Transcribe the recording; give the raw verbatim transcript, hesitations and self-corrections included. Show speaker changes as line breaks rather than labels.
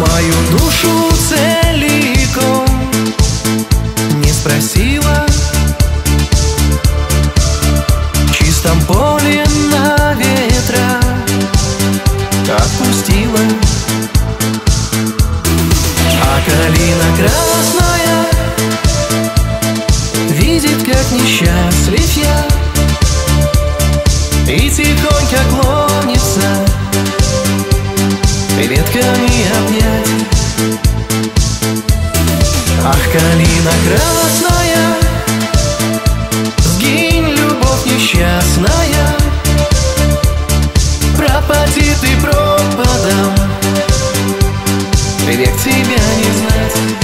мою душу целиком не спросила. В чистом поле на ветра отпустила. А калина красная видит, как несчастлив я, и тихонько клонится ветками обнять. Ах, калина красная, сгинь, любовь несчастная, пропади ты пропадом, век тебя не знать.